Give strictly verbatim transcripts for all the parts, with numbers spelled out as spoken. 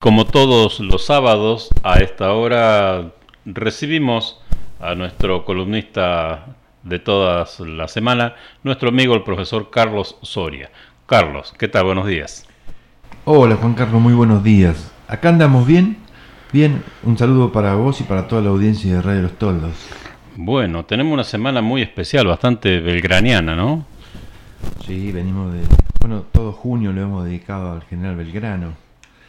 Como todos los sábados, a esta hora recibimos a nuestro columnista de toda la semana, nuestro amigo el profesor Carlos Soria. Carlos, ¿qué tal? Buenos días. Hola Juan Carlos, muy buenos días. Acá andamos bien. Bien, un saludo para vos y para toda la audiencia de Radio Los Toldos. Bueno, tenemos una semana muy especial, bastante belgraniana, ¿no? Sí, venimos de... Bueno, todo junio lo hemos dedicado al general Belgrano.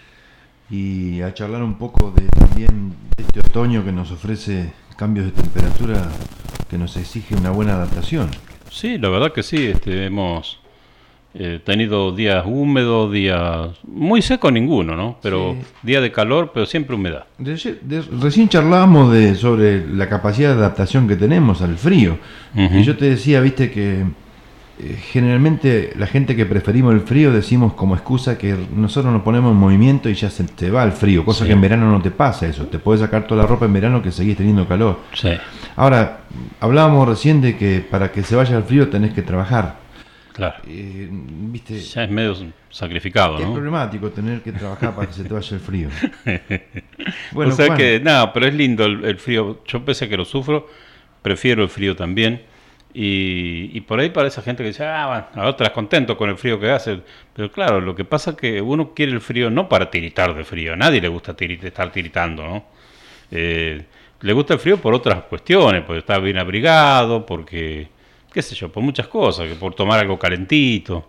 Y a charlar un poco de también de este otoño que nos ofrece cambios de temperatura que nos exige una buena adaptación. Sí, la verdad que sí, este, hemos eh, tenido días húmedos, días muy secos ninguno, ¿no? Pero sí. Días de calor, pero siempre humedad. De, de, recién charlábamos de, sobre la capacidad de adaptación que tenemos al frío. Uh-huh. Y yo te decía, viste, que eh, generalmente la gente que preferimos el frío decimos como excusa que nosotros nos ponemos en movimiento y ya se te va el frío, cosa sí. Que en verano no te pasa eso. Te puedes sacar toda la ropa en verano que seguís teniendo calor. Sí. Ahora, hablábamos recién de que para que se vaya el frío tenés que trabajar. Claro. Eh, ¿viste? Ya es medio sacrificado, ¿no? Es problemático tener que trabajar para que se te vaya el frío. Bueno, o sea Juan, que, nada, pero es lindo el, el frío. Yo pese a que lo sufro, prefiero el frío también. Y, y por ahí para esa gente que dice, ah, bueno, ahora estás contento con el frío que hace. Pero claro, lo que pasa es que uno quiere el frío no para tiritar de frío. A nadie le gusta tirit- estar tiritando, ¿no? Eh, le gusta el frío por otras cuestiones, porque está bien abrigado, porque, qué sé yo, por muchas cosas, que por tomar algo calentito.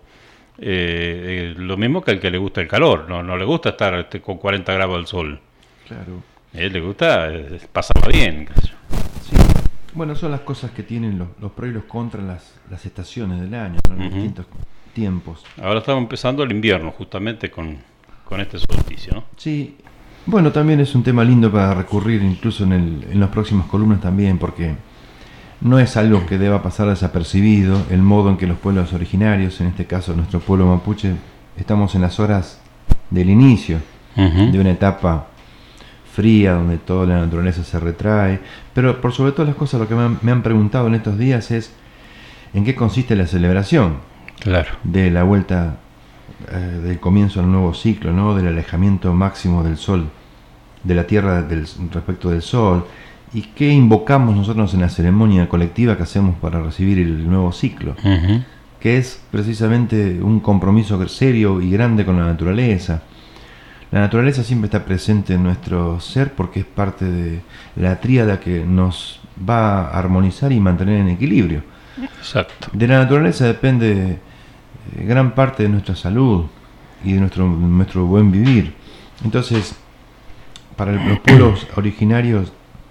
Eh, eh, lo mismo que al que le gusta el calor, no, no le gusta estar este, con cuarenta grados al sol. Claro. A él le gusta eh, pasarla bien, qué sé yo. Sí. Bueno, son las cosas que tienen los, los pros y los contras las, las estaciones del año, ¿no? Los uh-huh. distintos tiempos. Ahora estamos empezando el invierno, justamente con, con este solsticio, ¿no? Sí. Bueno, también es un tema lindo para recurrir incluso en, el, en las próximas columnas también, porque no es algo que deba pasar desapercibido el modo en que los pueblos originarios, en este caso nuestro pueblo mapuche, estamos en las horas del inicio uh-huh. de una etapa fría, donde toda la naturaleza se retrae, pero por sobre todas las cosas lo que me han, me han preguntado en estos días es en qué consiste la celebración claro. de la vuelta eh, del comienzo al nuevo ciclo, ¿no? Del alejamiento máximo del sol, de la tierra del, respecto del sol, y qué invocamos nosotros en la ceremonia colectiva que hacemos para recibir el nuevo ciclo, uh-huh. que es precisamente un compromiso serio y grande con la naturaleza. La naturaleza siempre está presente en nuestro ser porque es parte de la tríada que nos va a armonizar y mantener en equilibrio. Exacto. De la naturaleza depende eh, gran parte de nuestra salud y de nuestro, nuestro buen vivir. Entonces, para el, los pueblos originarios,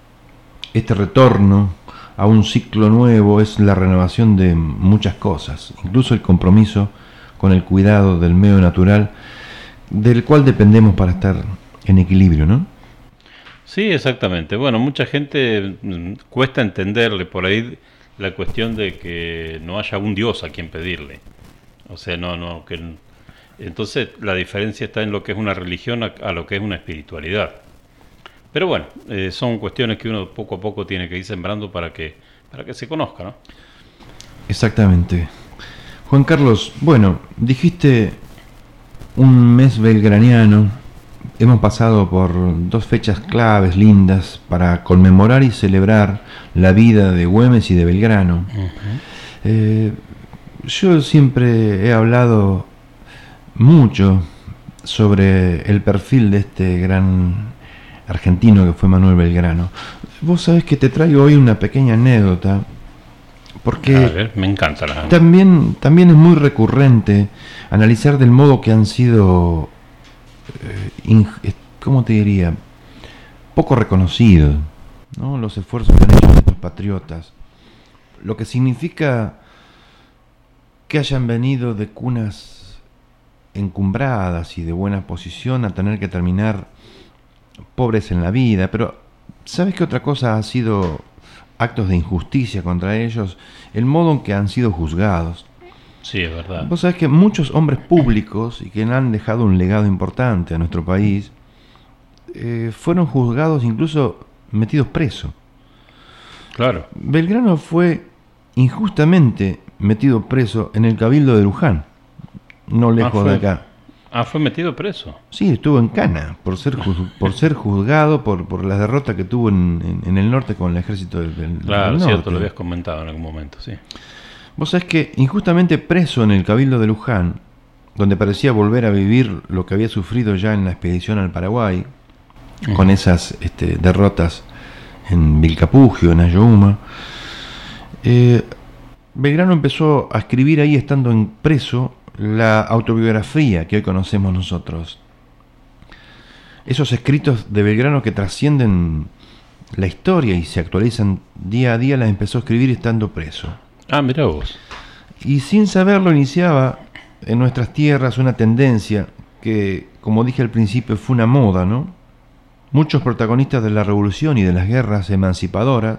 este retorno a un ciclo nuevo es la renovación de muchas cosas, incluso el compromiso con el cuidado del medio natural, del cual dependemos para estar en equilibrio, ¿no? Sí, exactamente. Bueno, mucha gente mmm, cuesta entenderle por ahí la cuestión de que no haya un Dios a quien pedirle. O sea, no, no, que entonces la diferencia está en lo que es una religión a, a lo que es una espiritualidad. Pero bueno, eh, son cuestiones que uno poco a poco tiene que ir sembrando para que para que se conozca, ¿no? Exactamente. Juan Carlos, bueno, dijiste un mes belgraniano, hemos pasado por dos fechas claves, lindas, para conmemorar y celebrar la vida de Güemes y de Belgrano. Uh-huh. Eh, yo siempre he hablado mucho sobre el perfil de este gran argentino que fue Manuel Belgrano. Vos sabés que te traigo hoy una pequeña anécdota, porque a ver, me encanta la... también, también es muy recurrente analizar del modo que han sido, eh, in, ¿cómo te diría?, poco reconocidos, ¿no? Los esfuerzos que han hecho estos patriotas, lo que significa que hayan venido de cunas encumbradas y de buena posición a tener que terminar pobres en la vida. Pero ¿sabes qué otra cosa ha sido actos de injusticia contra ellos? El modo en que han sido juzgados. Sí, es verdad. Vos sabés que muchos hombres públicos y que han dejado un legado importante a nuestro país eh, fueron juzgados, incluso metidos presos. Claro. Belgrano fue injustamente metido preso en el Cabildo de Luján, no lejos ah, de acá. Ah, fue metido preso. Sí, estuvo en cana por ser juz- por ser juzgado por, por la derrota que tuvo en, en, en el norte con el ejército del, del, Claro, del norte. cierto, lo habías comentado en algún momento, sí. Vos sabés que injustamente preso en el Cabildo de Luján, donde parecía volver a vivir lo que había sufrido ya en la expedición al Paraguay, uh-huh. con esas este, derrotas en Vilcapugio, en Ayohuma, eh, Belgrano empezó a escribir ahí, estando en preso, la autobiografía que hoy conocemos nosotros. Esos escritos de Belgrano que trascienden la historia y se actualizan día a día, las empezó a escribir estando preso. Ah, mirá vos. Y sin saberlo iniciaba en nuestras tierras una tendencia que, como dije al principio, fue una moda, ¿no? Muchos protagonistas de la revolución y de las guerras emancipadoras,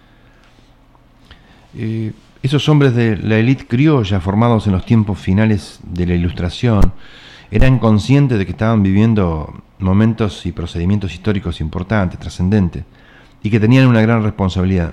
eh, esos hombres de la élite criolla formados en los tiempos finales de la Ilustración, eran conscientes de que estaban viviendo momentos y procedimientos históricos importantes, trascendentes, y que tenían una gran responsabilidad.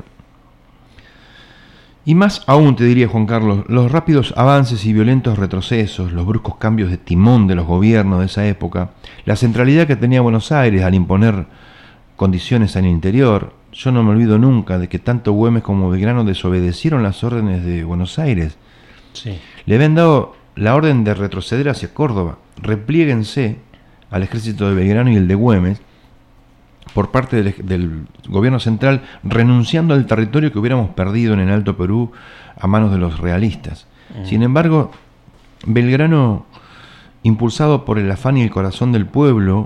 Y más aún, te diría, Juan Carlos, los rápidos avances y violentos retrocesos, los bruscos cambios de timón de los gobiernos de esa época, la centralidad que tenía Buenos Aires al imponer condiciones en el interior. Yo no me olvido nunca de que tanto Güemes como Belgrano desobedecieron las órdenes de Buenos Aires. Sí. Le habían dado la orden de retroceder hacia Córdoba. Replíguense al ejército de Belgrano y el de Güemes por parte del, del gobierno central, renunciando al territorio que hubiéramos perdido en el Alto Perú a manos de los realistas. Mm. Sin embargo, Belgrano, impulsado por el afán y el corazón del pueblo,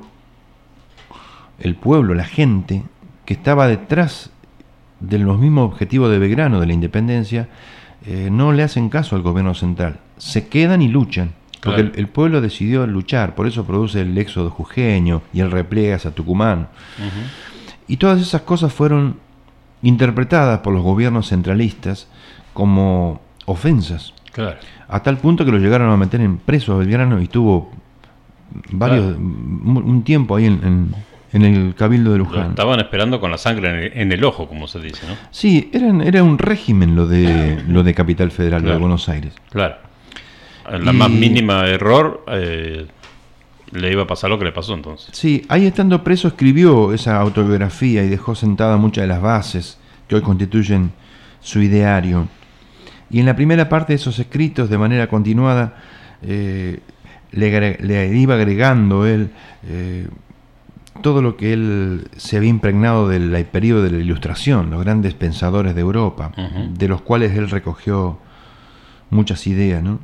el pueblo, la gente, que estaba detrás de los mismos objetivos de Belgrano, de la independencia, eh, no le hacen caso al gobierno central. Se quedan y luchan. Porque claro. el, el pueblo decidió luchar, por eso produce el éxodo jujeño y el repliegue hacia Tucumán. Uh-huh. Y todas esas cosas fueron interpretadas por los gobiernos centralistas como ofensas. Claro. A tal punto que lo llegaron a meter en preso a Belgrano y tuvo varios claro. un tiempo ahí en, en, en el Cabildo de Luján. Lo estaban esperando con la sangre en el, en el ojo, como se dice, ¿no? Sí, eran, era un régimen lo de, lo de Capital Federal, claro. de Buenos Aires. Claro. La y, más mínima error eh, le iba a pasar lo que le pasó entonces. Sí, ahí estando preso escribió esa autobiografía y dejó sentadas muchas de las bases que hoy constituyen su ideario. Y en la primera parte de esos escritos, de manera continuada, eh, le, le iba agregando él eh, todo lo que él se había impregnado del periodo de la Ilustración, los grandes pensadores de Europa, uh-huh. de los cuales él recogió muchas ideas, ¿no?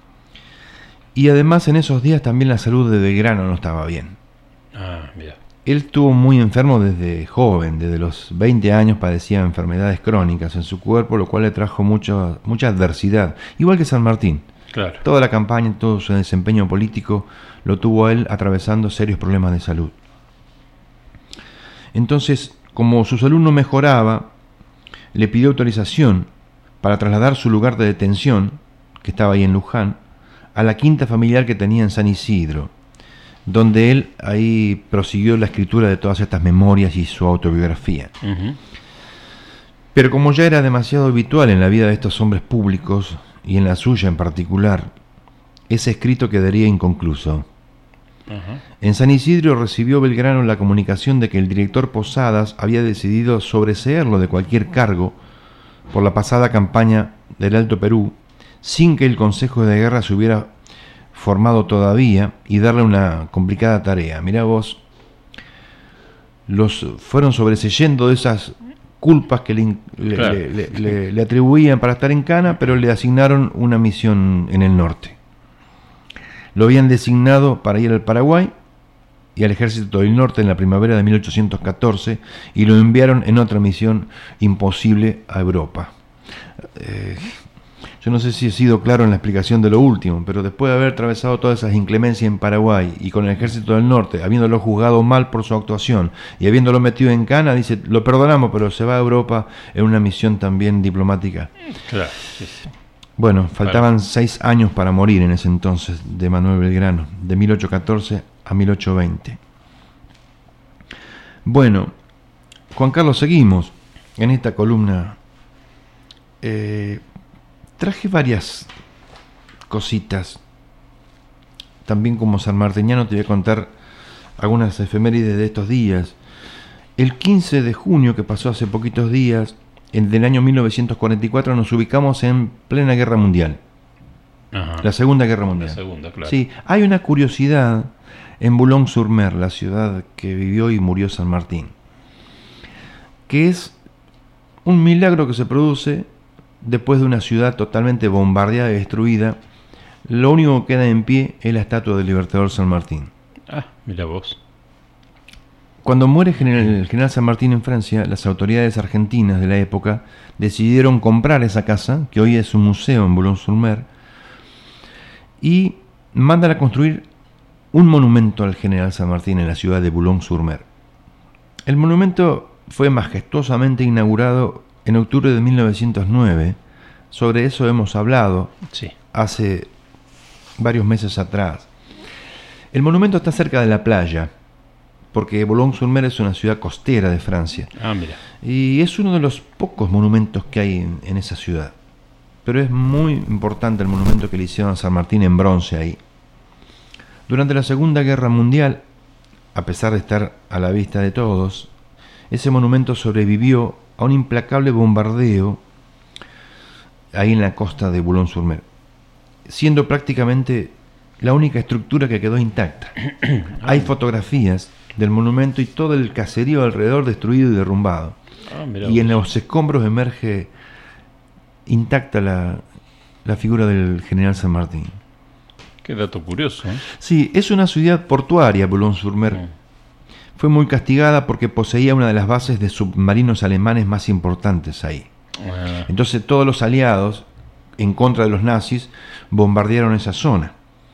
Y además en esos días también la salud de Belgrano no estaba bien. Ah, mira. Él estuvo muy enfermo desde joven, desde los veinte años padecía enfermedades crónicas en su cuerpo, lo cual le trajo mucho, mucha adversidad, igual que San Martín. Claro. Toda la campaña, todo su desempeño político lo tuvo él atravesando serios problemas de salud. Entonces, como su salud no mejoraba, le pidió autorización para trasladar su lugar de detención, que estaba ahí en Luján, a la quinta familiar que tenía en San Isidro, donde él ahí prosiguió la escritura de todas estas memorias y su autobiografía. Uh-huh. Pero como ya era demasiado habitual en la vida de estos hombres públicos, y en la suya en particular, ese escrito quedaría inconcluso. Uh-huh. En San Isidro recibió Belgrano la comunicación de que el director Posadas había decidido sobreseerlo de cualquier cargo por la pasada campaña del Alto Perú, sin que el Consejo de Guerra se hubiera formado todavía y darle una complicada tarea. Mirá vos, los fueron sobreseyendo de esas culpas que le, claro. le, le, le, le atribuían para estar en cana, pero le asignaron una misión en el norte. Lo habían designado para ir al Paraguay y al Ejército del Norte en la primavera de mil ochocientos catorce y lo enviaron en otra misión imposible a Europa. Eh, Yo no sé si he sido claro en la explicación de lo último, pero después de haber atravesado todas esas inclemencias en Paraguay y con el Ejército del Norte, habiéndolo juzgado mal por su actuación y habiéndolo metido en cana, dice, lo perdonamos, pero se va a Europa en una misión también diplomática. Claro, sí, sí. Bueno, faltaban claro. seis años para morir en ese entonces de Manuel Belgrano, de mil ochocientos catorce a mil ochocientos veinte. Bueno, Juan Carlos, seguimos en esta columna. Eh... Traje varias cositas también como sanmartiniano te voy a contar algunas efemérides de estos días. El quince de junio, que pasó hace poquitos días, en, del año mil novecientos cuarenta y cuatro, nos ubicamos en plena Guerra Mundial. Ajá. La Segunda Guerra Mundial. La segunda, claro. Sí, hay una curiosidad en Boulogne-sur-Mer, la ciudad que vivió y murió San Martín, que es un milagro que se produce después de una ciudad totalmente bombardeada y destruida. Lo único que queda en pie es la estatua del Libertador San Martín. Ah, mira vos. Cuando muere el general San Martín en Francia, las autoridades argentinas de la época decidieron comprar esa casa, que hoy es un museo en Boulogne-sur-Mer, y mandan a construir un monumento al general San Martín en la ciudad de Boulogne-sur-Mer. El monumento fue majestuosamente inaugurado en octubre de mil novecientos nueve. Sobre eso hemos hablado sí. hace varios meses atrás. El monumento está cerca de la playa, porque Boulogne-sur-Mer es una ciudad costera de Francia. Ah, mira. Y es uno de los pocos monumentos que hay en, en esa ciudad. Pero es muy importante el monumento que le hicieron a San Martín en bronce ahí. Durante la Segunda Guerra Mundial, a pesar de estar a la vista de todos, ese monumento sobrevivió a un implacable bombardeo ahí en la costa de Boulogne-sur-Mer, siendo prácticamente la única estructura que quedó intacta. Hay fotografías del monumento y todo el caserío alrededor destruido y derrumbado. Ah, y en los escombros emerge intacta la, la figura del general San Martín. Qué dato curioso, ¿eh? Sí, es una ciudad portuaria, Boulogne-sur-Mer. Mm. Fue muy castigada porque poseía una de las bases de submarinos alemanes más importantes ahí. Ah. Entonces todos los aliados, en contra de los nazis, bombardearon esa zona.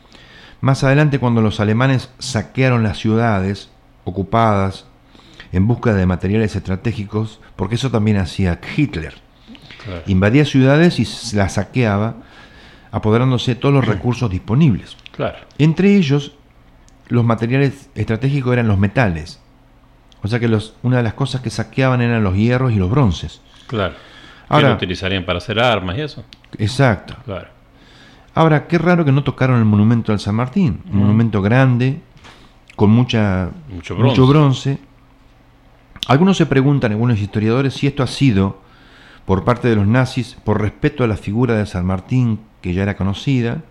Más adelante, cuando los alemanes saquearon las ciudades ocupadas en busca de materiales estratégicos, porque eso también hacía Hitler. Claro. Invadía ciudades y las saqueaba, apoderándose de todos los recursos disponibles. Claro. Entre ellos, los materiales estratégicos eran los metales. O sea que los, una de las cosas que saqueaban eran los hierros y los bronces. Claro. Ahora, ¿qué lo utilizarían para hacer armas y eso? Exacto. Claro. Ahora, qué raro que no tocaron el monumento al San Martín. Un mm. monumento grande, con mucha, mucho, bronce. mucho bronce. Algunos se preguntan, algunos historiadores, si esto ha sido por parte de los nazis por respeto a la figura de San Martín, que ya era conocida,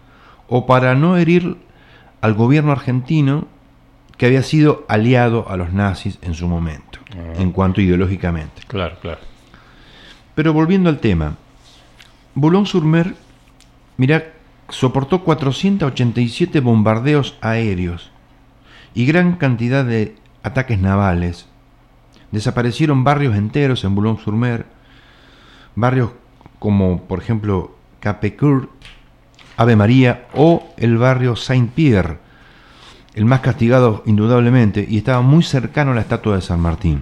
o para no herir al gobierno argentino, que había sido aliado a los nazis en su momento, uh-huh. en cuanto ideológicamente. Claro, claro. Pero volviendo al tema, Boulogne-sur-Mer, mirá, soportó cuatrocientos ochenta y siete bombardeos aéreos y gran cantidad de ataques navales. Desaparecieron barrios enteros en Boulogne-sur-Mer, barrios como, por ejemplo, Capécoeur, Ave María o el barrio Saint-Pierre, el más castigado indudablemente, y estaba muy cercano a la estatua de San Martín.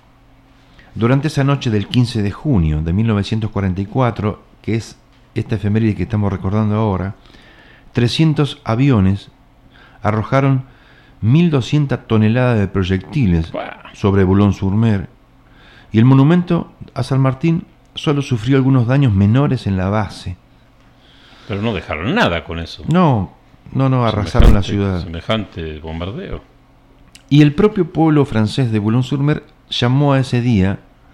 Durante esa noche del quince de junio de mil novecientos cuarenta y cuatro, que es esta efeméride que estamos recordando ahora, trescientos aviones arrojaron mil doscientas toneladas de proyectiles sobre Boulogne-sur-Mer, y el monumento a San Martín solo sufrió algunos daños menores en la base. Pero no dejaron nada con eso. No, no, no, arrasaron la ciudad. Semejante bombardeo. Y el propio pueblo francés de Boulogne-sur-Mer llamó a ese día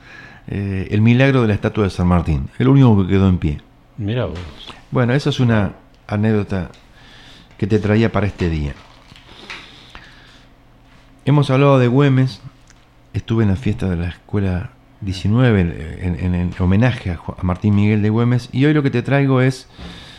eh, el milagro de la estatua de San Martín, el único que quedó en pie. Mirá vos. Bueno, esa es una anécdota que te traía para este día. Hemos hablado de Güemes. Estuve en la fiesta de la escuela diecinueve en, en, en homenaje a, a Martín Miguel de Güemes, y hoy lo que te traigo es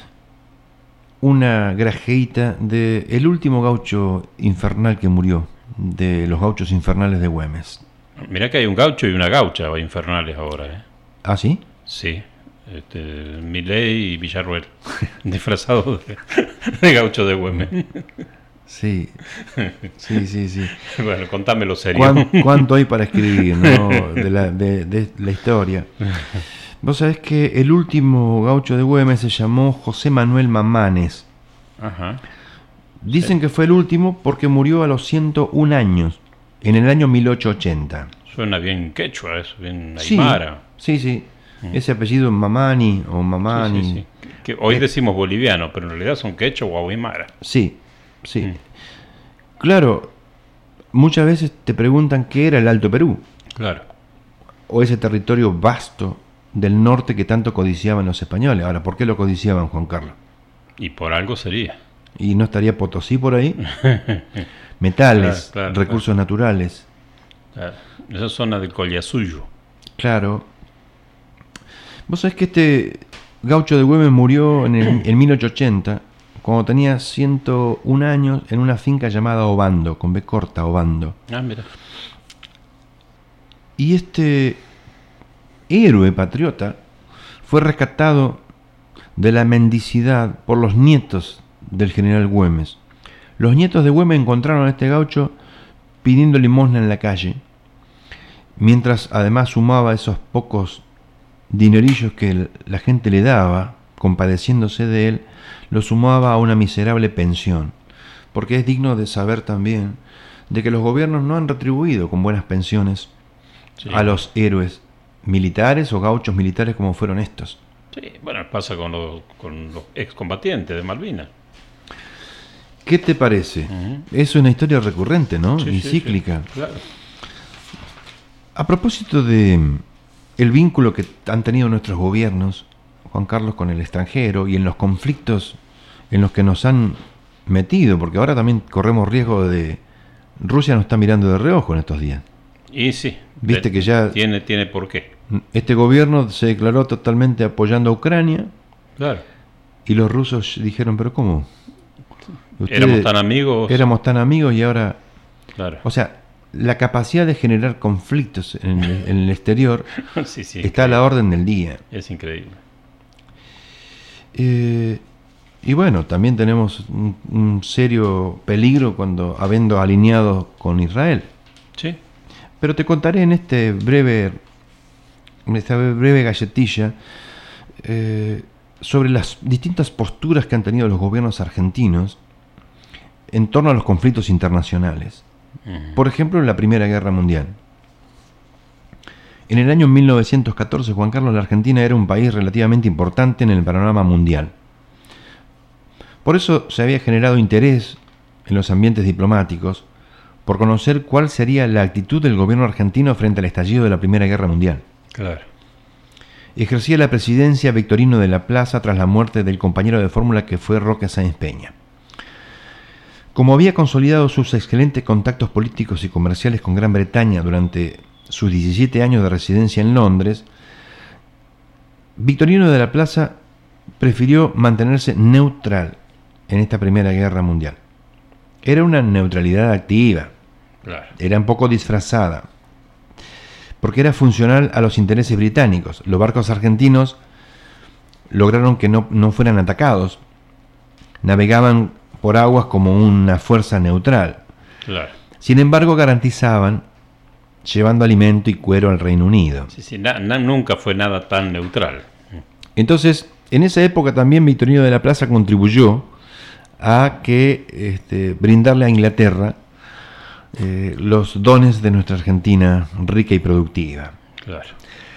una grajeita de el último gaucho infernal que murió, de los gauchos infernales de Güemes. Mirá que hay un gaucho y una gaucha infernales ahora, ¿eh? ¿Ah, sí? Sí, este, Milei y Villarruel, disfrazados de, de gaucho de Güemes. Sí, sí, sí, sí. Bueno, contámelo serio. ¿Cuán, ¿Cuánto hay para escribir, ¿no? de, la, de, de la historia? Vos sabés que el último gaucho de Güemes se llamó José Manuel Mamanes. Ajá. Dicen sí. que fue el último porque murió a los ciento un años, en el año mil ochocientos ochenta. Suena bien quechua, eso, bien aymara. Sí, sí, sí. Mm. Ese apellido Mamani o Mamani. Sí, sí, sí. Que hoy eh. decimos boliviano, pero en realidad son quechua o aymara. Sí. sí. Mm. Claro, muchas veces te preguntan qué era el Alto Perú. Claro. O ese territorio vasto del norte que tanto codiciaban los españoles. Ahora, ¿por qué lo codiciaban, Juan Carlos? Y por algo sería. ¿Y no estaría Potosí por ahí? Metales, claro, claro, recursos claro. naturales. Claro. Esa zona del Collasuyo. Claro. Vos sabés que este gaucho de Güemes murió en, el, en mil ochocientos ochenta, cuando tenía ciento un años, en una finca llamada Obando, con B corta, Obando. Ah, mira. Y este héroe patriota fue rescatado de la mendicidad por los nietos del general Güemes. Los nietos de Güemes encontraron a este gaucho pidiendo limosna en la calle, mientras además sumaba esos pocos dinerillos que la gente le daba, compadeciéndose de él, lo sumaba a una miserable pensión, porque es digno de saber también de que los gobiernos no han retribuido con buenas pensiones sí. a los héroes militares o gauchos militares como fueron estos. Sí, bueno, pasa con los, con los excombatientes de Malvinas. ¿Qué te parece? Uh-huh. Es una historia recurrente, ¿no? Sí, y sí, cíclica. Sí, claro. A propósito de el vínculo que han tenido nuestros gobiernos, Juan Carlos, con el extranjero y en los conflictos en los que nos han metido, porque ahora también corremos riesgo de... Rusia nos está mirando de reojo en estos días. Y sí. Viste que ya... Tiene, tiene por qué. Este gobierno se declaró totalmente apoyando a Ucrania. Claro. Y los rusos dijeron, pero ¿cómo? Ustedes éramos tan amigos. Éramos tan amigos y ahora... Claro. O sea, la capacidad de generar conflictos en el, en el exterior sí, sí, está a la orden del día. Es increíble. Eh, y bueno, también tenemos un, un serio peligro cuando habiendo alineado con Israel. Sí. Pero te contaré en este breve, en esta breve galletilla eh, sobre las distintas posturas que han tenido los gobiernos argentinos en torno a los conflictos internacionales. Uh-huh. Por ejemplo, en la Primera Guerra Mundial. En el año mil novecientos catorce, Juan Carlos, la Argentina era un país relativamente importante en el panorama mundial. Por eso se había generado interés en los ambientes diplomáticos por conocer cuál sería la actitud del gobierno argentino frente al estallido de la Primera Guerra Mundial. Claro. Ejercía la presidencia Victorino de la Plaza tras la muerte del compañero de fórmula que fue Roque Sáenz Peña. Como había consolidado sus excelentes contactos políticos y comerciales con Gran Bretaña durante sus diecisiete años de residencia en Londres, Victorino de la Plaza prefirió mantenerse neutral en esta Primera Guerra Mundial. Era una neutralidad activa, claro. Era un poco disfrazada, porque era funcional a los intereses británicos. Los barcos argentinos lograron que no, no fueran atacados, navegaban por aguas como una fuerza neutral. Claro. Sin embargo, garantizaban llevando alimento y cuero al Reino Unido. Sí, sí, na, na, nunca fue nada tan neutral. Entonces, en esa época también Victorino de la Plaza contribuyó a que este, brindarle a Inglaterra eh, los dones de nuestra Argentina rica y productiva. Claro.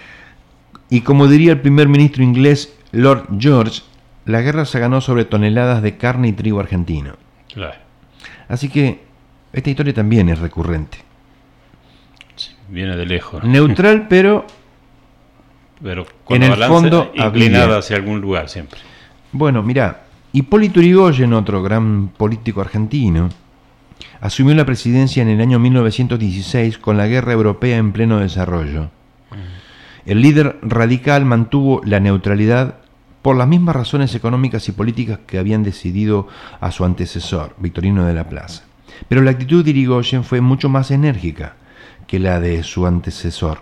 Y como diría el primer ministro inglés Lord George, la guerra se ganó sobre toneladas de carne y trigo argentino. Claro. Así que esta historia también es recurrente. Sí, viene de lejos. Neutral, pero, pero con en la el balanza fondo inclinada había. hacia algún lugar siempre. Bueno, mirá, Hipólito Yrigoyen, otro gran político argentino, asumió la presidencia en el año mil novecientos dieciséis con la guerra europea en pleno desarrollo. Uh-huh. El líder radical mantuvo la neutralidad por las mismas razones económicas y políticas que habían decidido a su antecesor, Victorino de la Plaza. Pero la actitud de Yrigoyen fue mucho más enérgica que la de su antecesor.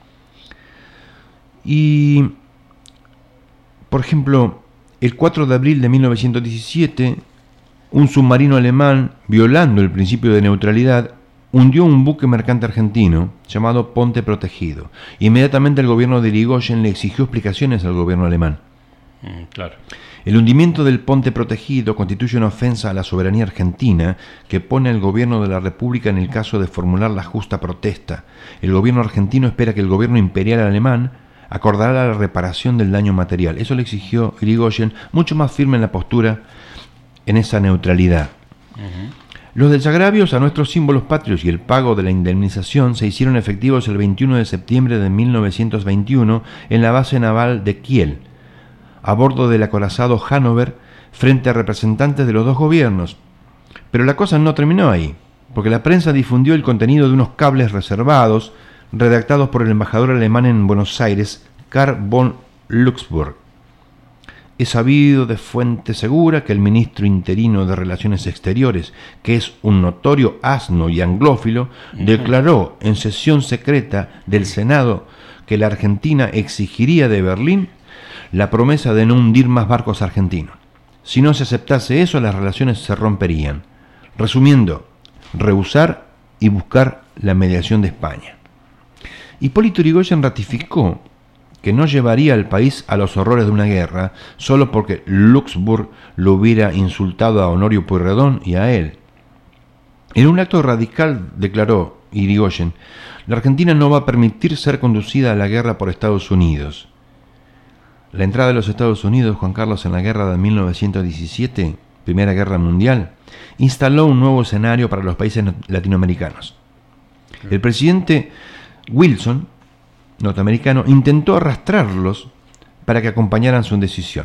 Y, por ejemplo, el cuatro de abril de mil novecientos diecisiete, un submarino alemán, violando el principio de neutralidad, hundió un buque mercante argentino llamado Ponte Protegido. Inmediatamente el gobierno de Yrigoyen le exigió explicaciones al gobierno alemán. Mm, claro. El hundimiento del Ponte Protegido constituye una ofensa a la soberanía argentina que pone al gobierno de la República en el caso de formular la justa protesta. El gobierno argentino espera que el gobierno imperial alemán acordará la reparación del daño material. Eso le exigió Yrigoyen, mucho más firme en la postura en esa neutralidad. Uh-huh. Los desagravios a nuestros símbolos patrios y el pago de la indemnización se hicieron efectivos el veintiuno de septiembre de mil novecientos veintiuno en la base naval de Kiel, a bordo del acorazado Hannover, frente a representantes de los dos gobiernos. Pero la cosa no terminó ahí, porque la prensa difundió el contenido de unos cables reservados redactados por el embajador alemán en Buenos Aires, Karl von Luxburg. Es sabido de fuente segura que el ministro interino de Relaciones Exteriores, que es un notorio asno y anglófilo, declaró en sesión secreta del Senado que la Argentina exigiría de Berlín la promesa de no hundir más barcos argentinos. Si no se aceptase eso, las relaciones se romperían. Resumiendo, rehusar y buscar la mediación de España. Hipólito Yrigoyen ratificó que no llevaría al país a los horrores de una guerra solo porque Luxburg lo hubiera insultado a Honorio Pueyrredón y a él. En un acto radical declaró Yrigoyen: la Argentina no va a permitir ser conducida a la guerra por Estados Unidos. La entrada de los Estados Unidos, Juan Carlos, en la guerra de mil novecientos diecisiete, Primera Guerra Mundial, instaló un nuevo escenario para los países latinoamericanos. El presidente Wilson, norteamericano, intentó arrastrarlos para que acompañaran su decisión.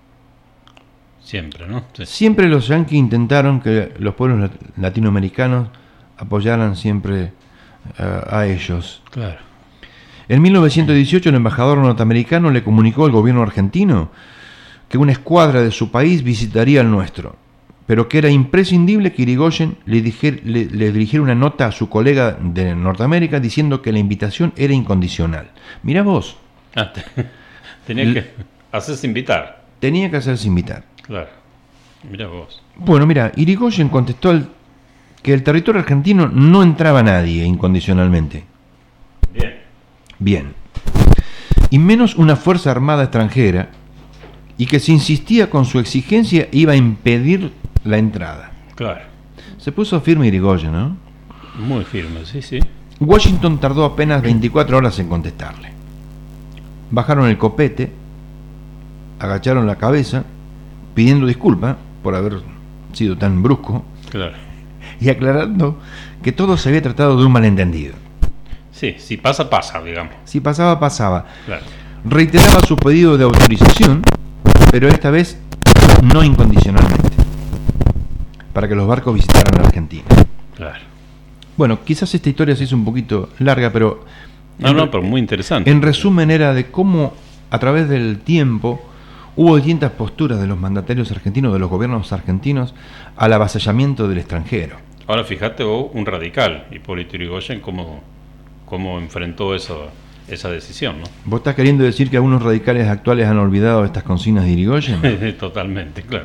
Siempre, ¿no? Sí. Siempre los yanquis intentaron que los pueblos latinoamericanos apoyaran siempre uh, a ellos. Claro. En mil novecientos dieciocho el embajador norteamericano le comunicó al gobierno argentino que una escuadra de su país visitaría el nuestro, pero que era imprescindible que Yrigoyen le, dijer, le, le dirigiera una nota a su colega de Norteamérica diciendo que la invitación era incondicional. Mirá vos. Ah, te, tenía L- que hacerse invitar. Tenía que hacerse invitar. Claro. Mirá vos. Bueno, mira, Yrigoyen contestó el, que el territorio argentino no entraba nadie incondicionalmente. Bien. Bien. Y menos una fuerza armada extranjera, y que si insistía con su exigencia iba a impedir la entrada. Claro. Se puso firme Yrigoyen, ¿no? Muy firme, sí, sí. Washington tardó apenas veinticuatro horas en contestarle. Bajaron el copete, agacharon la cabeza, pidiendo disculpas por haber sido tan brusco. Claro. Y aclarando que todo se había tratado de un malentendido. Sí, si pasa, pasa, digamos. Si pasaba, pasaba. Claro. Reiteraba su pedido de autorización, pero esta vez no incondicionalmente, para que los barcos visitaran la Argentina. Claro. Bueno, quizás esta historia se hizo un poquito larga, pero... No, en, no, pero muy interesante. En resumen era de cómo a través del tiempo hubo distintas posturas de los mandatarios argentinos, de los gobiernos argentinos, al avasallamiento del extranjero. Ahora fíjate vos, un radical, Hipólito Yrigoyen, cómo, cómo enfrentó eso, esa decisión, ¿no? ¿Vos estás queriendo decir que algunos radicales actuales han olvidado estas consignas de Yrigoyen? Totalmente, claro.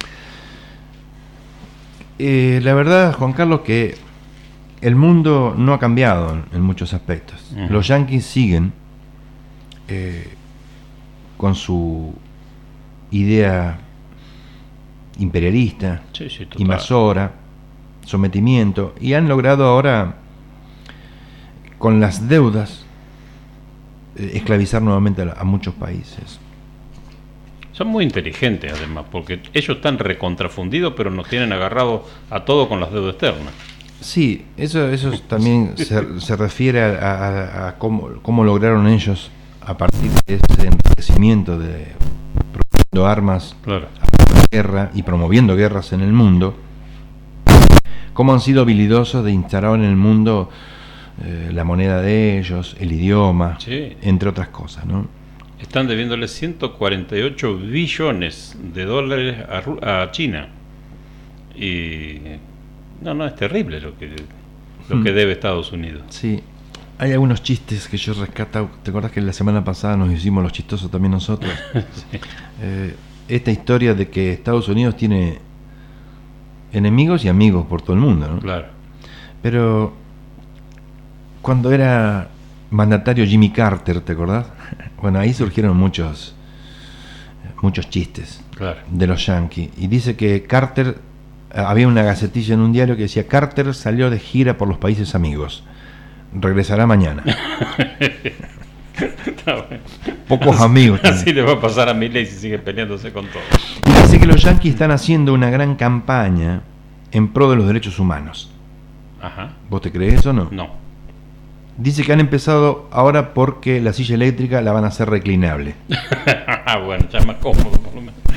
Eh, la verdad, Juan Carlos, que el mundo no ha cambiado en, en muchos aspectos. Uh-huh. Los yanquis siguen eh, con su idea imperialista, sí, sí, invasora, sometimiento, y han logrado ahora, con las deudas, eh, esclavizar nuevamente a, a muchos países. Son muy inteligentes, además, porque ellos están recontrafundidos, pero nos tienen agarrados a todo con las deudas externas. Sí, eso, eso también se, se refiere a, a, a cómo, cómo lograron ellos, a partir de ese enriquecimiento de produciendo armas, claro, a la guerra y promoviendo guerras en el mundo, cómo han sido habilidosos de instalar en el mundo eh, la moneda de ellos, el idioma, sí, entre otras cosas, ¿no? Están debiéndole ciento cuarenta y ocho billones de dólares a, a China. Y no, no, es terrible lo que lo que debe Estados Unidos. Sí. Hay algunos chistes que yo rescato. ¿Te acuerdas que la semana pasada nos hicimos los chistosos también nosotros? Sí. Eh, esta historia de que Estados Unidos tiene enemigos y amigos por todo el mundo, ¿no? Claro. Pero cuando era mandatario Jimmy Carter, ¿te acordás? Bueno, ahí surgieron muchos muchos chistes, claro, de los yanquis. Y dice que Carter, había una gacetilla en un diario que decía: Carter salió de gira por los países amigos, regresará mañana. Pocos amigos también. Así le va a pasar a Milei si sigue peleándose con todo. Y dice que los yanquis están haciendo una gran campaña en pro de los derechos humanos. Ajá. ¿Vos te crees eso o no? No. Dice que han empezado ahora porque la silla eléctrica la van a hacer reclinable. Bueno, ya es más cómodo por lo menos.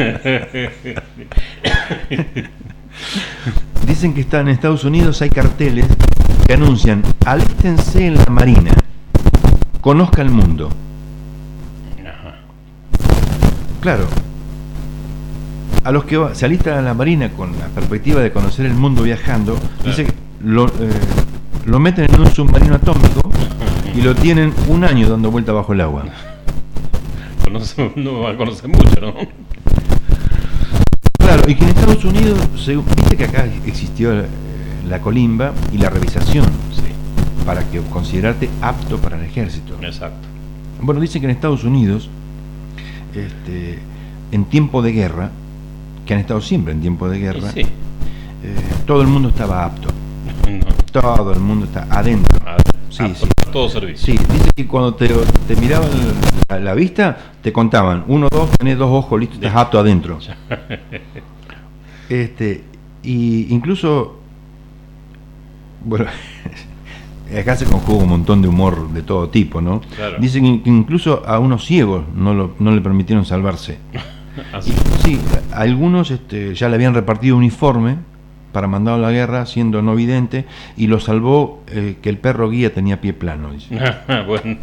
Dicen que están en Estados Unidos, hay carteles que anuncian: alístense en la Marina, conozca el mundo. Ajá. Claro, a los que va, se alistan a la Marina con la perspectiva de conocer el mundo viajando, claro, dice que lo, eh, lo meten en un submarino atómico y lo tienen un año dando vuelta bajo el agua. No, no va a conocer mucho, ¿no? Claro, y que en Estados Unidos, se, viste que acá existió eh, la colimba y la revisación, sí, para que considerarte apto para el ejército. Exacto. Bueno, dicen que en Estados Unidos, este, en tiempo de guerra, que han estado siempre en tiempo de guerra, sí, eh, todo el mundo estaba apto. No. Todo el mundo está adentro. Ah, sí, apto sí. para todo servicio. Sí, dice que cuando te, te miraban la, la vista, te contaban, uno, dos, tenés dos ojos, listo, estás apto adentro. Este, y incluso, bueno, acá se conjuga un montón de humor de todo tipo, ¿no? Claro. Dicen que incluso a unos ciegos no, lo, no le permitieron salvarse. Así. Y, sí, a algunos este, ya le habían repartido uniforme para mandarlo a la guerra, siendo no vidente, y lo salvó eh, que el perro guía tenía pie plano. Dice. Bueno.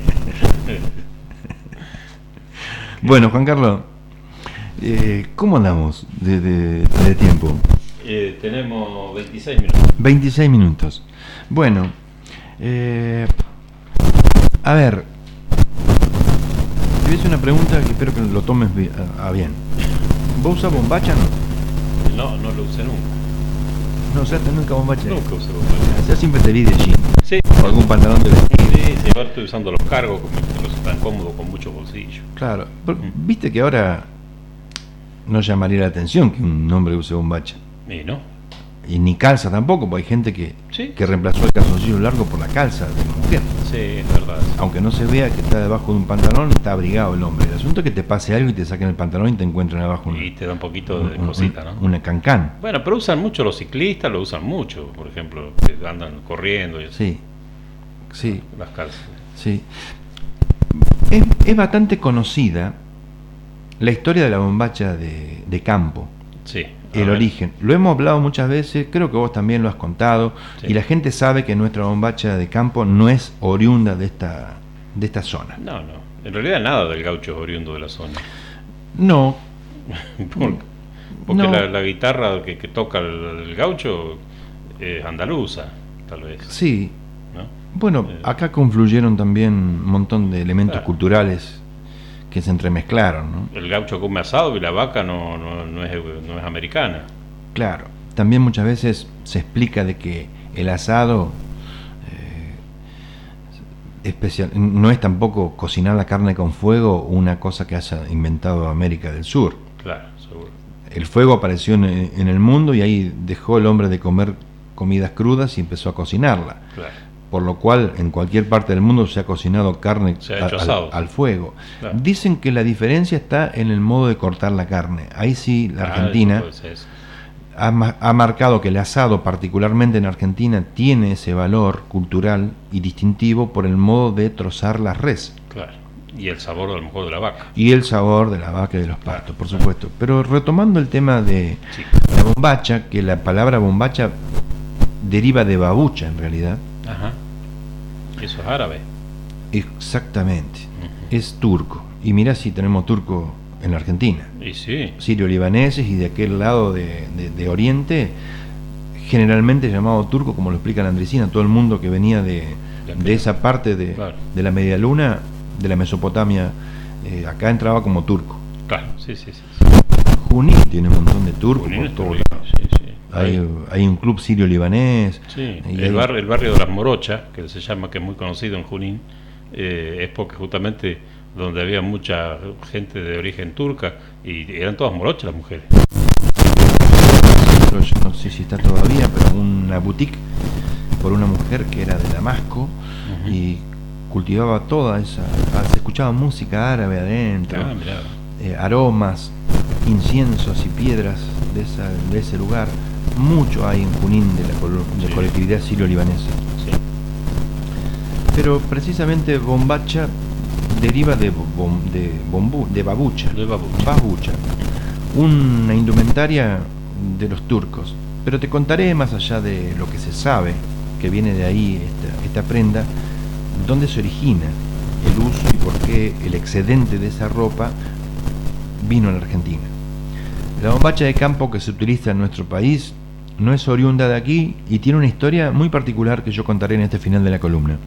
Bueno, Juan Carlos, eh, ¿cómo andamos de, de, de tiempo? Eh, tenemos veintiséis minutos. veintiséis minutos. Bueno, eh, a ver, te voy a hacer una pregunta que espero que lo tomes a, a bien. ¿Vos usás bombacha o no? No, no lo usé nunca. ¿No usaste nunca bombacha? Nunca usé bombacha. Yo siempre te vi de jean. Sí. O algún pantalón de vestir. Sí, sí, ahora estoy usando los cargos, que los están cómodos con muchos bolsillos. Claro, pero, viste que ahora no llamaría la atención que un hombre use bombacha. Y no. Y ni calza tampoco, porque hay gente que, sí, que reemplazó el calzoncillo largo por la calza de la mujer. Sí, es verdad. Aunque no se vea que está debajo de un pantalón, está abrigado el hombre. El asunto es que te pase algo y te saquen el pantalón y te encuentren abajo una, y te da un poquito de un, cosita, ¿no? Una cancán. Bueno, pero usan mucho los ciclistas, lo usan mucho, por ejemplo, que andan corriendo y así. Sí, sí. Las calzas. Sí. Es, es bastante conocida la historia de la bombacha de, de campo. Sí. El ver. origen. Lo hemos hablado muchas veces, creo que vos también lo has contado, sí, y la gente sabe que nuestra bombacha de campo no es oriunda de esta, de esta zona. No, no. En realidad nada del gaucho es oriundo de la zona. No. porque porque no. La, la guitarra que, que toca el, el gaucho es andaluza, tal vez. Sí. ¿No? Bueno, eh. acá confluyeron también un montón de elementos claro. culturales que se entremezclaron, ¿no? El gaucho come asado y la vaca no, no, no, es, no es americana. Claro. También muchas veces se explica de que el asado eh, especial, no es tampoco cocinar la carne con fuego una cosa que haya inventado América del Sur. Claro, seguro. El fuego apareció en, en el mundo y ahí dejó el hombre de comer comidas crudas y empezó a cocinarla. Claro. Por lo cual en cualquier parte del mundo se ha cocinado carne se ha hecho al, asado. al fuego. Claro. Dicen que la diferencia está en el modo de cortar la carne. Ahí sí la Ah, Argentina ha, ha marcado que el asado, particularmente en Argentina, tiene ese valor cultural y distintivo por el modo de trozar la res. Claro. Y el sabor a lo mejor de la vaca. Y el sabor de la vaca y de los pastos, por supuesto. Pero retomando el tema de sí. la bombacha, que la palabra bombacha deriva de babucha en realidad. Ajá. Eso es árabe. Exactamente. Uh-huh. Es turco. Y mirá si tenemos turco en la Argentina. Y sí. Sirio-libaneses y de aquel lado de, de, de Oriente, generalmente llamado turco, como lo explica la Andresina, todo el mundo que venía de, de esa parte de, claro. de la Media Luna, de la Mesopotamia, eh, acá entraba como turco. Claro, sí, sí, sí. Junín tiene un montón de turcos Junín por todos lados. Sí, sí. Hay, hay un club sirio-libanés. Sí, el, hay... barrio, el barrio de las Morochas, que se llama, que es muy conocido en Junín, eh, es porque justamente donde había mucha gente de origen turca y eran todas morochas las mujeres. Pero yo no sé si está todavía, pero una boutique por una mujer que era de Damasco uh-huh. y cultivaba toda esa... Se escuchaba música árabe adentro, ah, eh, aromas, inciensos y piedras de, esa, de ese lugar. mucho hay en Junín de la, col de sí. colectividad sirio-libanesa. Sí. Pero precisamente bombacha deriva de, bom de, bombu de babucha, de babucha. babucha, una indumentaria de los turcos. Pero te contaré, más allá de lo que se sabe, que viene de ahí esta, esta prenda, dónde se origina el uso y por qué el excedente de esa ropa vino a la Argentina. La bombacha de campo que se utiliza en nuestro país no es oriunda de aquí y tiene una historia muy particular que yo contaré en este final de la columna.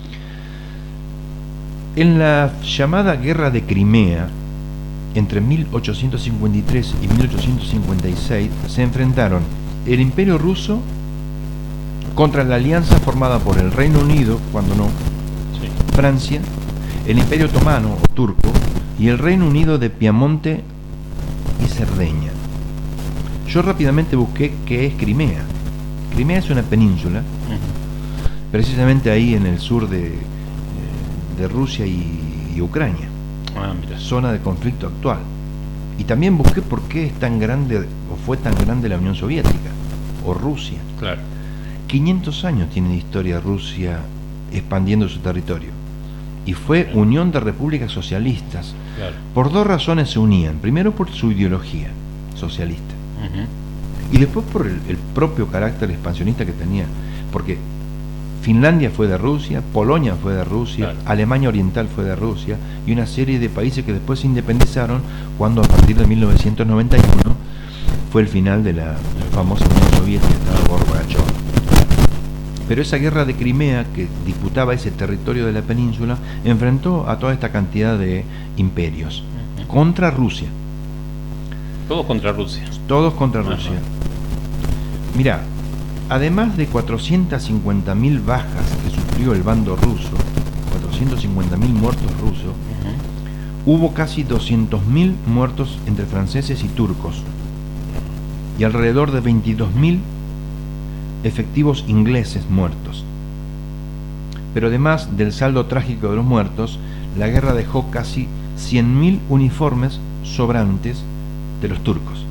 En la llamada Guerra de Crimea, entre mil ochocientos cincuenta y tres y mil ochocientos cincuenta y seis, se enfrentaron el Imperio Ruso contra la alianza formada por el Reino Unido, cuando no, sí. Francia, el Imperio Otomano o turco y el Reino Unido de Piamonte y Cerdeña. Yo rápidamente busqué qué es Crimea. Crimea es una península, uh-huh. precisamente ahí en el sur de, de Rusia y, y Ucrania, ah, mira. Zona de conflicto actual. Y también busqué por qué es tan grande o fue tan grande la Unión Soviética o Rusia. Claro. quinientos años tiene de historia Rusia expandiendo su territorio. Y fue claro. Unión de repúblicas socialistas. Claro. Por dos razones se unían. Primero por su ideología socialista. Uh-huh. Y después por el, el propio carácter expansionista que tenía. Porque Finlandia fue de Rusia, Polonia fue de Rusia, claro. Alemania Oriental fue de Rusia y una serie de países que después se independizaron cuando a partir de mil novecientos noventa y uno fue el final de la famosa Unión Soviética, estaba Gorbachov. Pero esa guerra de Crimea, que disputaba ese territorio de la península, enfrentó a toda esta cantidad de imperios uh-huh. contra Rusia. Todos contra Rusia. Todos contra uh-huh. Rusia. Mirá, además de cuatrocientas cincuenta mil bajas que sufrió el bando ruso, cuatrocientos cincuenta mil muertos rusos, uh-huh. hubo casi doscientos mil muertos entre franceses y turcos y alrededor de veintidós mil efectivos ingleses muertos. Pero además del saldo trágico de los muertos, la guerra dejó casi cien mil uniformes sobrantes de los turcos.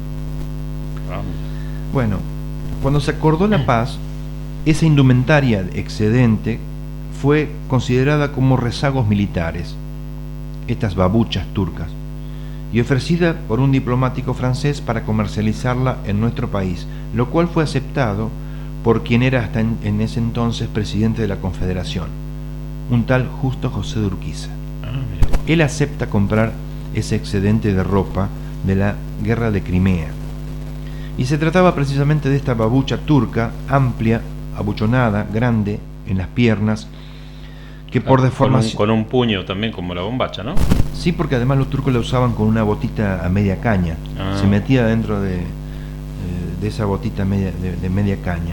Bueno, cuando se acordó la paz, esa indumentaria excedente fue considerada como rezagos militares, estas babuchas turcas, y ofrecida por un diplomático francés para comercializarla en nuestro país, lo cual fue aceptado por quien era hasta en, en ese entonces presidente de la Confederación, un tal Justo José de Urquiza. Ah, Él acepta comprar ese excedente de ropa de la Guerra de Crimea. Y se trataba precisamente de esta babucha turca, amplia, abuchonada, grande, en las piernas, que por deformación... Con un, con un puño también, como la bombacha, ¿no? Sí, porque además los turcos la usaban con una botita a media caña. Ah. Se metía dentro de, de esa botita media, de, de media caña.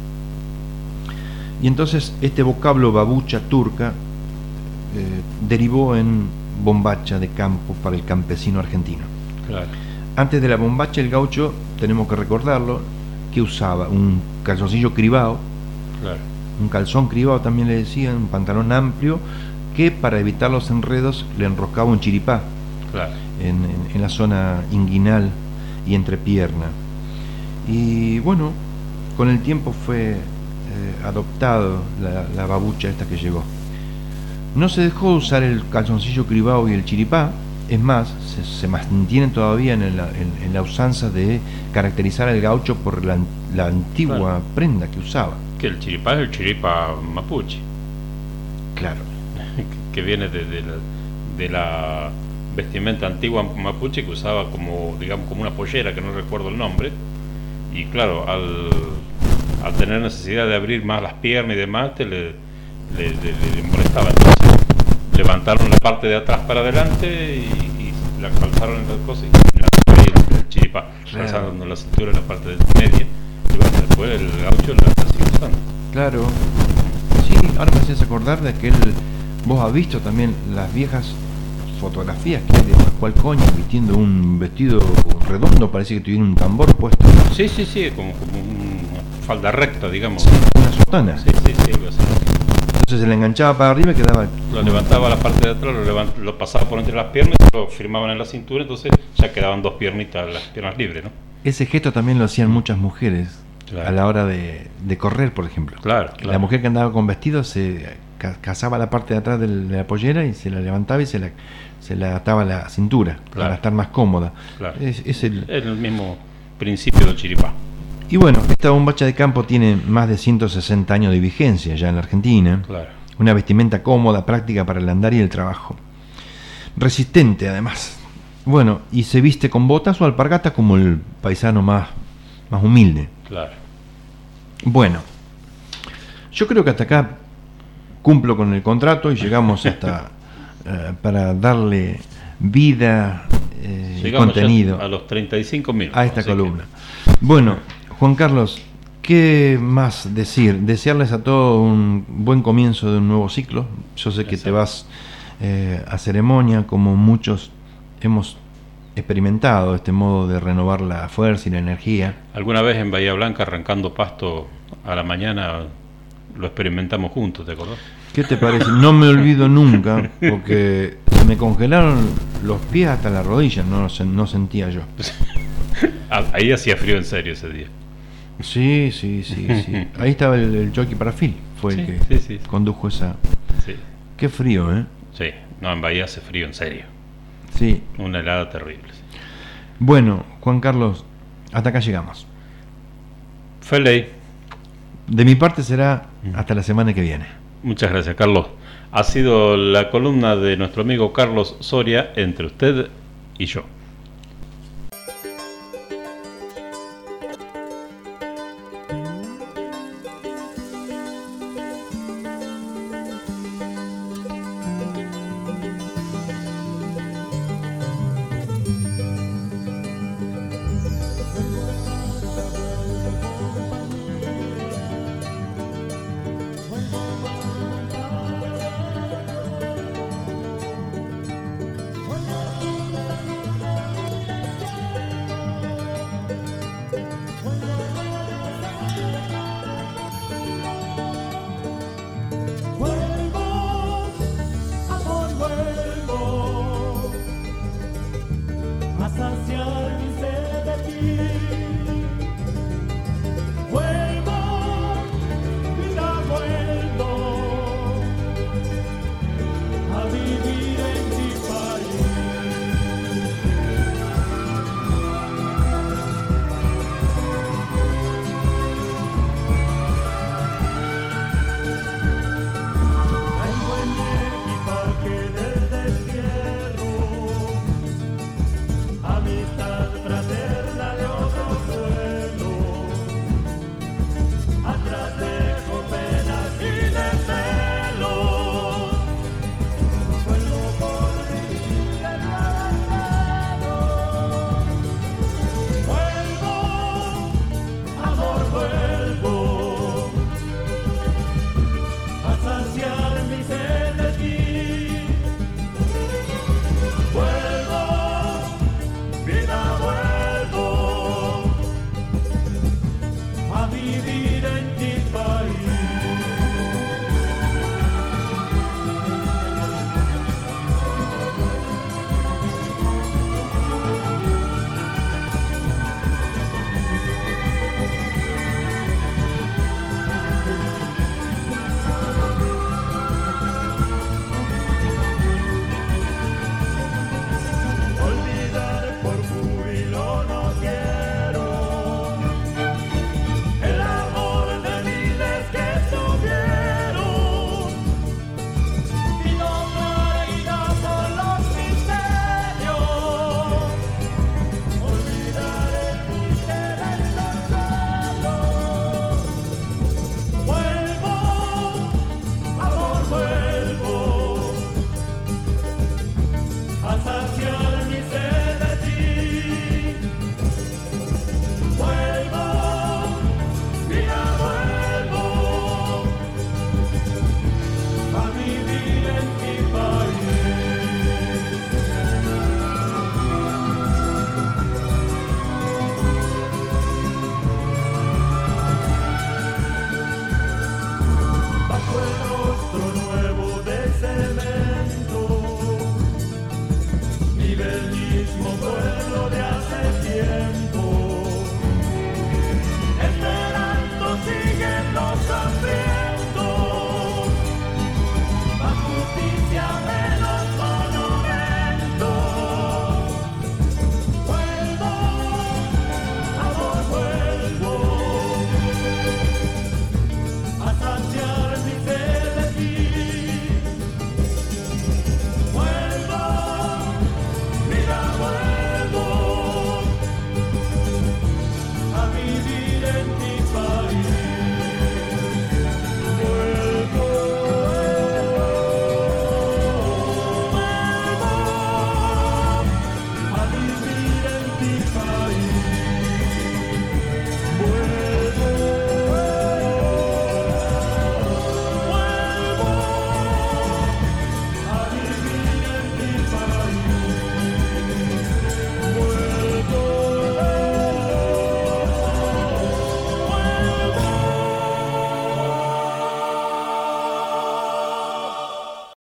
Y entonces este vocablo babucha turca eh, derivó en bombacha de campo para el campesino argentino. Claro. Antes de la bombacha, el gaucho, tenemos que recordarlo, que usaba un calzoncillo cribado, claro. un calzón cribado también le decían, un pantalón amplio, que para evitar los enredos le enroscaba un chiripá claro. en, en, en la zona inguinal y entrepierna. Y bueno, con el tiempo fue eh, adoptado la, la babucha esta que llegó. No se dejó de usar el calzoncillo cribado y el chiripá. Es más, se, se mantienen todavía en, el, en, en la usanza de caracterizar al gaucho por la, la antigua claro. prenda que usaba. Que el chiripá es el chiripa mapuche. Claro. que viene de, de, la, de la vestimenta antigua mapuche que usaba como, digamos, como una pollera, que no recuerdo el nombre. Y claro, al, al tener necesidad de abrir más las piernas y demás, te le, le, le, le molestaba. Entonces levantaron la parte de atrás para adelante y, y la calzaron en las cosas y la el chiripá, calzando la cintura en la parte de media. Y bueno, después el gaucho la sigue usando. Claro. Sí, ahora me haces acordar de aquel... Vos has visto también las viejas fotografías que hay de Pascual Coña vistiendo un vestido redondo, parece que tuviera un tambor puesto. Sí, sí, sí, como, como una falda recta, digamos. Sí, una sotana. Sí, sí, sí, algo así. Entonces se le enganchaba para arriba y quedaba... Lo levantaba a la parte de atrás, lo, levant... lo pasaba por entre las piernas, lo firmaban en la cintura, entonces ya quedaban dos piernitas, las piernas libres, ¿no? Ese gesto también lo hacían muchas mujeres claro. a la hora de, de correr, por ejemplo. Claro, claro. La mujer que andaba con vestido se ca cazaba la parte de atrás de la pollera y se la levantaba y se la, se la ataba a la cintura, claro. para estar más cómoda. Claro. Es, es, el... es el mismo principio del chiripá. Y bueno, esta bombacha de campo tiene más de ciento sesenta años de vigencia ya en la Argentina. Claro. Una vestimenta cómoda, práctica para el andar y el trabajo. Resistente, además. Bueno, y se viste con botas o alpargatas como el paisano más, más humilde. Claro. Bueno, yo creo que hasta acá cumplo con el contrato y llegamos hasta uh, para darle vida eh, y contenido a los treinta y cinco minutos a esta columna. Que... Bueno, Juan Carlos, ¿qué más decir? Desearles a todos un buen comienzo de un nuevo ciclo. Yo sé que Exacto. te vas eh, a ceremonia, como muchos hemos experimentado este modo de renovar la fuerza y la energía. Alguna vez en Bahía Blanca, arrancando pasto a la mañana, lo experimentamos juntos, ¿te acordás? ¿Qué te parece? No me olvido nunca, porque se me congelaron los pies hasta la rodilla, no, no sentía yo. Ahí hacía frío en serio ese día. Sí, sí, sí, sí. Ahí estaba el, el jockey Parafil, fue sí, el que sí, sí, sí. condujo esa... Sí. Qué frío, ¿eh? Sí, no, en Bahía hace frío en serio. Sí. Una helada terrible. Sí. Bueno, Juan Carlos, hasta acá llegamos. Feliz. De mi parte será hasta la semana que viene. Muchas gracias, Carlos. Ha sido la columna de nuestro amigo Carlos Soria entre usted y yo.